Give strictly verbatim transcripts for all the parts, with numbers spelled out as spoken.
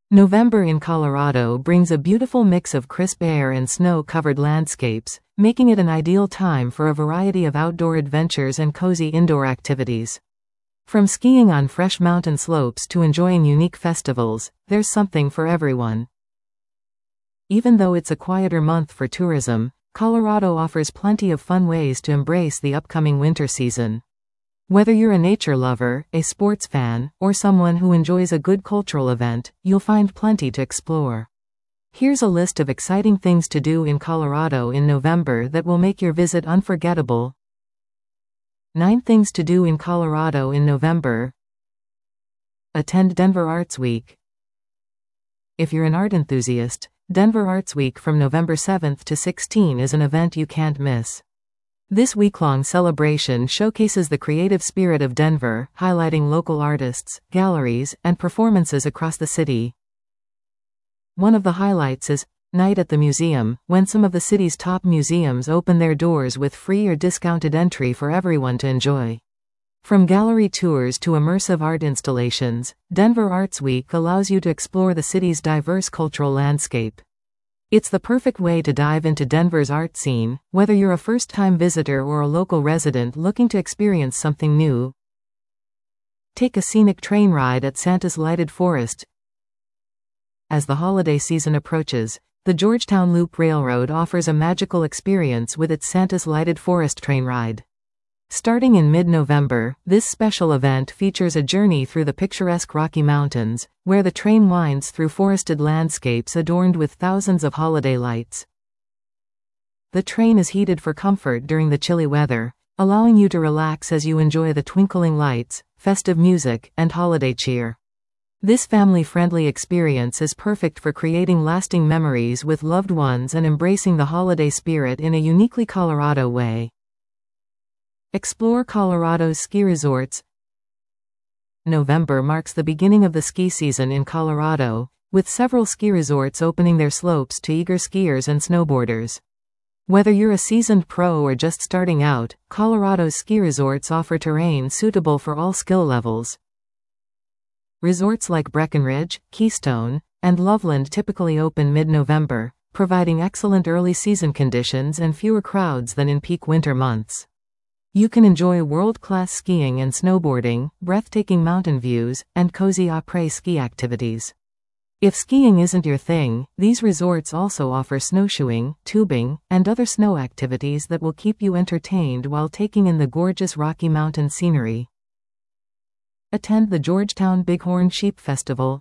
November in Colorado brings a beautiful mix of crisp air and snow-covered landscapes, making it an ideal time for a variety of outdoor adventures and cozy indoor activities. From skiing on fresh mountain slopes to enjoying unique festivals, there's something for everyone. Even though it's a quieter month for tourism, Colorado offers plenty of fun ways to embrace the upcoming winter season. Whether you're a nature lover, a sports fan, or someone who enjoys a good cultural event, you'll find plenty to explore. Here's a list of exciting things to do in Colorado in November that will make your visit unforgettable. nine Things to do in Colorado in November. Attend Denver Arts Week. If you're an art enthusiast, Denver Arts Week from November seventh to sixteenth is an event you can't miss. This week-long celebration showcases the creative spirit of Denver, highlighting local artists, galleries, and performances across the city. One of the highlights is Night at the Museum, when some of the city's top museums open their doors with free or discounted entry for everyone to enjoy. From gallery tours to immersive art installations, Denver Arts Week allows you to explore the city's diverse cultural landscape. It's the perfect way to dive into Denver's art scene, whether you're a first-time visitor or a local resident looking to experience something new. Take a scenic train ride at Santa's Lighted Forest. As the holiday season approaches, the Georgetown Loop Railroad offers a magical experience with its Santa's Lighted Forest train ride. Starting in mid-November, this special event features a journey through the picturesque Rocky Mountains, where the train winds through forested landscapes adorned with thousands of holiday lights. The train is heated for comfort during the chilly weather, allowing you to relax as you enjoy the twinkling lights, festive music, and holiday cheer. This family-friendly experience is perfect for creating lasting memories with loved ones and embracing the holiday spirit in a uniquely Colorado way. Explore Colorado's ski resorts. November marks the beginning of the ski season in Colorado, with several ski resorts opening their slopes to eager skiers and snowboarders. Whether you're a seasoned pro or just starting out, Colorado's ski resorts offer terrain suitable for all skill levels. Resorts like Breckenridge, Keystone, and Loveland typically open mid-November, providing excellent early season conditions and fewer crowds than in peak winter months. You can enjoy world-class skiing and snowboarding, breathtaking mountain views, and cozy après ski activities. If skiing isn't your thing, these resorts also offer snowshoeing, tubing, and other snow activities that will keep you entertained while taking in the gorgeous Rocky Mountain scenery. Attend the Georgetown Bighorn Sheep Festival.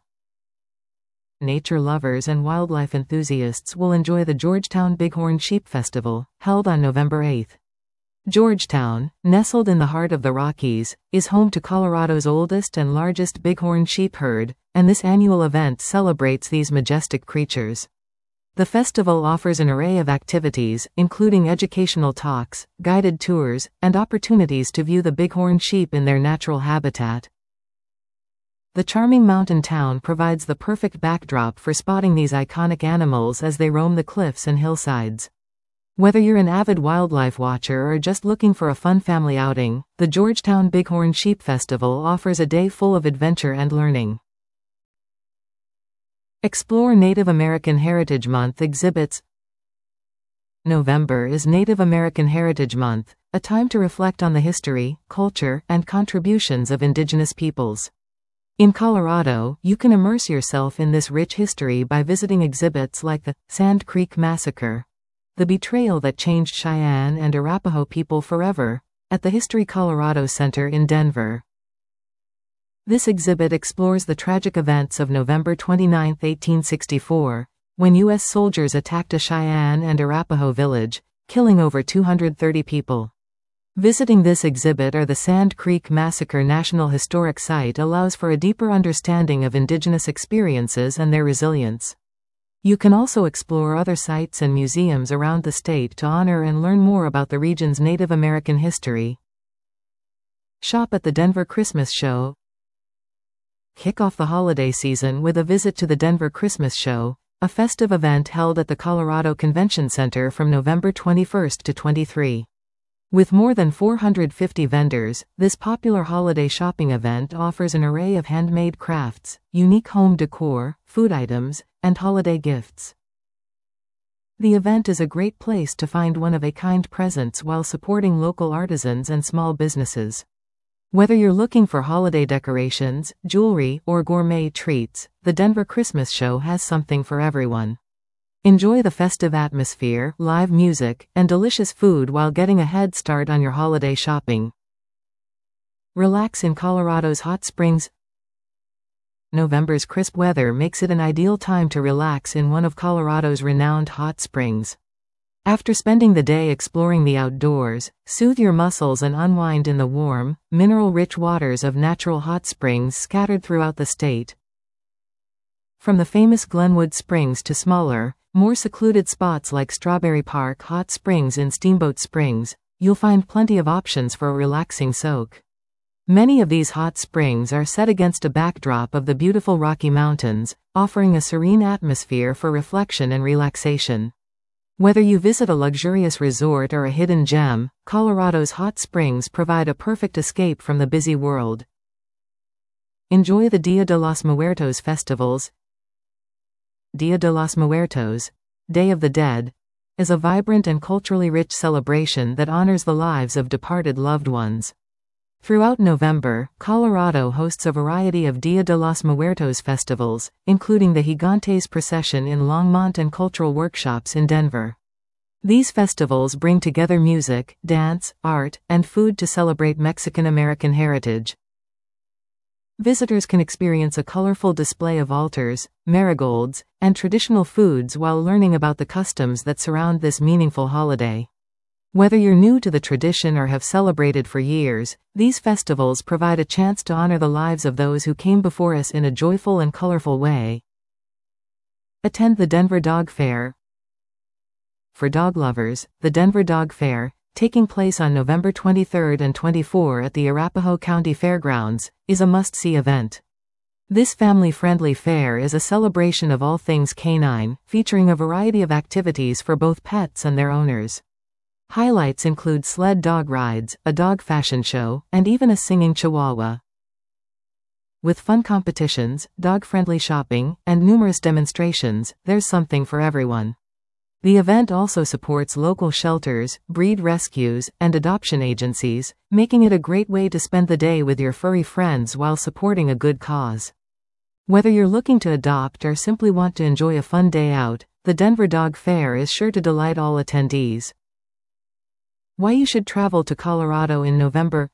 Nature lovers and wildlife enthusiasts will enjoy the Georgetown Bighorn Sheep Festival, held on November eighth. Georgetown, nestled in the heart of the Rockies, is home to Colorado's oldest and largest bighorn sheep herd, and this annual event celebrates these majestic creatures. The festival offers an array of activities, including educational talks, guided tours, and opportunities to view the bighorn sheep in their natural habitat. The charming mountain town provides the perfect backdrop for spotting these iconic animals as they roam the cliffs and hillsides. Whether you're an avid wildlife watcher or just looking for a fun family outing, the Georgetown Bighorn Sheep Festival offers a day full of adventure and learning. Explore Native American Heritage Month exhibits. November is Native American Heritage Month, a time to reflect on the history, culture, and contributions of indigenous peoples. In Colorado, you can immerse yourself in this rich history by visiting exhibits like the Sand Creek Massacre, The Betrayal That Changed Cheyenne and Arapaho People Forever, at the History Colorado Center in Denver. This exhibit explores the tragic events of November twenty-ninth, eighteen sixty-four, when U S soldiers attacked a Cheyenne and Arapaho village, killing over two hundred thirty people. Visiting this exhibit or the Sand Creek Massacre National Historic Site allows for a deeper understanding of indigenous experiences and their resilience. You can also explore other sites and museums around the state to honor and learn more about the region's Native American history. Shop at the Denver Christmas Show. Kick off the holiday season with a visit to the Denver Christmas Show, a festive event held at the Colorado Convention Center from November twenty-first to twenty-third. With more than four hundred fifty vendors, this popular holiday shopping event offers an array of handmade crafts, unique home decor, food items, and holiday gifts. The event is a great place to find one-of-a-kind presents while supporting local artisans and small businesses. Whether you're looking for holiday decorations, jewelry, or gourmet treats, the Denver Christmas Show has something for everyone. Enjoy the festive atmosphere, live music, and delicious food while getting a head start on your holiday shopping. Relax in Colorado's hot springs. November's crisp weather makes it an ideal time to relax in one of Colorado's renowned hot springs. After spending the day exploring the outdoors, soothe your muscles and unwind in the warm, mineral-rich waters of natural hot springs scattered throughout the state. From the famous Glenwood Springs to smaller, more secluded spots like Strawberry Park Hot Springs in Steamboat Springs, you'll find plenty of options for a relaxing soak. Many of these hot springs are set against a backdrop of the beautiful Rocky Mountains, offering a serene atmosphere for reflection and relaxation. Whether you visit a luxurious resort or a hidden gem, Colorado's hot springs provide a perfect escape from the busy world. Enjoy the Dia de los Muertos festivals. Dia de los Muertos, Day of the Dead, is a vibrant and culturally rich celebration that honors the lives of departed loved ones. Throughout November, Colorado hosts a variety of Dia de los Muertos festivals, including the Gigantes Procession in Longmont and cultural workshops in Denver. These festivals bring together music, dance, art, and food to celebrate Mexican-American heritage. Visitors can experience a colorful display of altars, marigolds, and traditional foods while learning about the customs that surround this meaningful holiday. Whether you're new to the tradition or have celebrated for years, these festivals provide a chance to honor the lives of those who came before us in a joyful and colorful way. Attend the Denver Dog Fair. For dog lovers, the Denver Dog Fair, taking place on November twenty-third and twenty-fourth at the Arapahoe County Fairgrounds, is a must-see event. This family-friendly fair is a celebration of all things canine, featuring a variety of activities for both pets and their owners. Highlights include sled dog rides, a dog fashion show, and even a singing chihuahua. With fun competitions, dog-friendly shopping, and numerous demonstrations, there's something for everyone. The event also supports local shelters, breed rescues, and adoption agencies, making it a great way to spend the day with your furry friends while supporting a good cause. Whether you're looking to adopt or simply want to enjoy a fun day out, the Denver Dog Fair is sure to delight all attendees. Why you should travel to Colorado in November.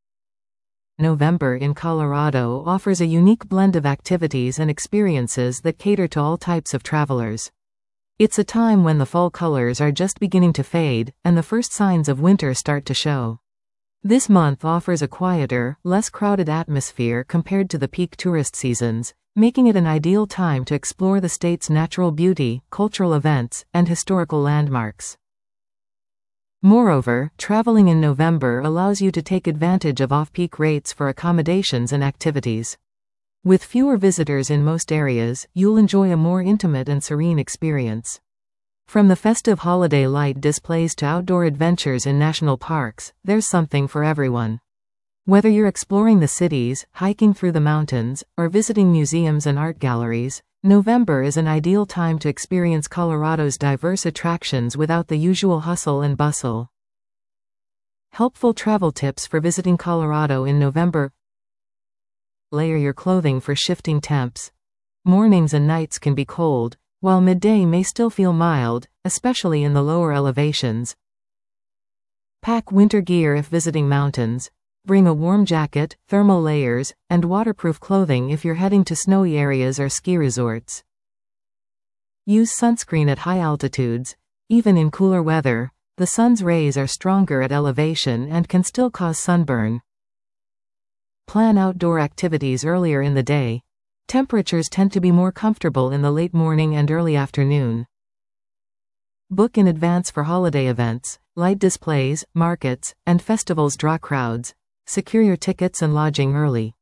November in Colorado offers a unique blend of activities and experiences that cater to all types of travelers. It's a time when the fall colors are just beginning to fade, and the first signs of winter start to show. This month offers a quieter, less crowded atmosphere compared to the peak tourist seasons, making it an ideal time to explore the state's natural beauty, cultural events, and historical landmarks. Moreover, traveling in November allows you to take advantage of off-peak rates for accommodations and activities. With fewer visitors in most areas, you'll enjoy a more intimate and serene experience. From the festive holiday light displays to outdoor adventures in national parks, there's something for everyone. Whether you're exploring the cities, hiking through the mountains, or visiting museums and art galleries, November is an ideal time to experience Colorado's diverse attractions without the usual hustle and bustle. Helpful travel tips for visiting Colorado in November. Layer your clothing for shifting temps. Mornings and nights can be cold, while midday may still feel mild, especially in the lower elevations. Pack winter gear if visiting mountains. Bring a warm jacket, thermal layers, and waterproof clothing if you're heading to snowy areas or ski resorts. Use sunscreen at high altitudes. Even in cooler weather, the sun's rays are stronger at elevation and can still cause sunburn. Plan outdoor activities earlier in the day. Temperatures tend to be more comfortable in the late morning and early afternoon. Book in advance for holiday events. Light displays, markets, and festivals draw crowds. Secure your tickets and lodging early.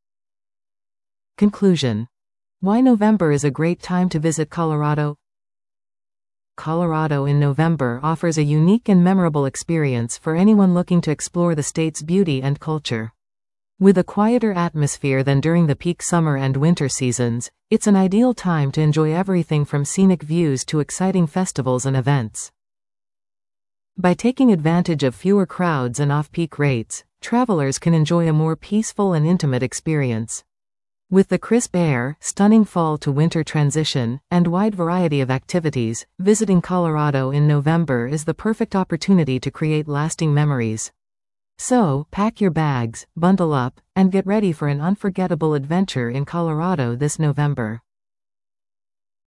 Conclusion. Why November is a great time to visit Colorado? Colorado in November offers a unique and memorable experience for anyone looking to explore the state's beauty and culture. With a quieter atmosphere than during the peak summer and winter seasons, it's an ideal time to enjoy everything from scenic views to exciting festivals and events. By taking advantage of fewer crowds and off-peak rates, travelers can enjoy a more peaceful and intimate experience. With the crisp air, stunning fall to winter transition, and wide variety of activities, visiting Colorado in November is the perfect opportunity to create lasting memories. So, pack your bags, bundle up, and get ready for an unforgettable adventure in Colorado this November.